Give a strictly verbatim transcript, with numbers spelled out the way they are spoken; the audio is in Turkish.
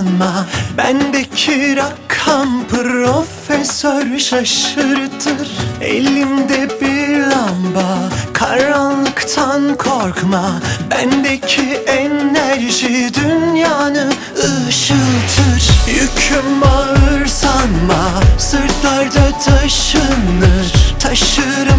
sanma, bendeki rakam profesör şaşırtır. Elimde bir lamba, karanlıktan korkma, bendeki enerji dünyanı ışıltır. Yüküm ağır sanma, sırtlarda taşınır, taşır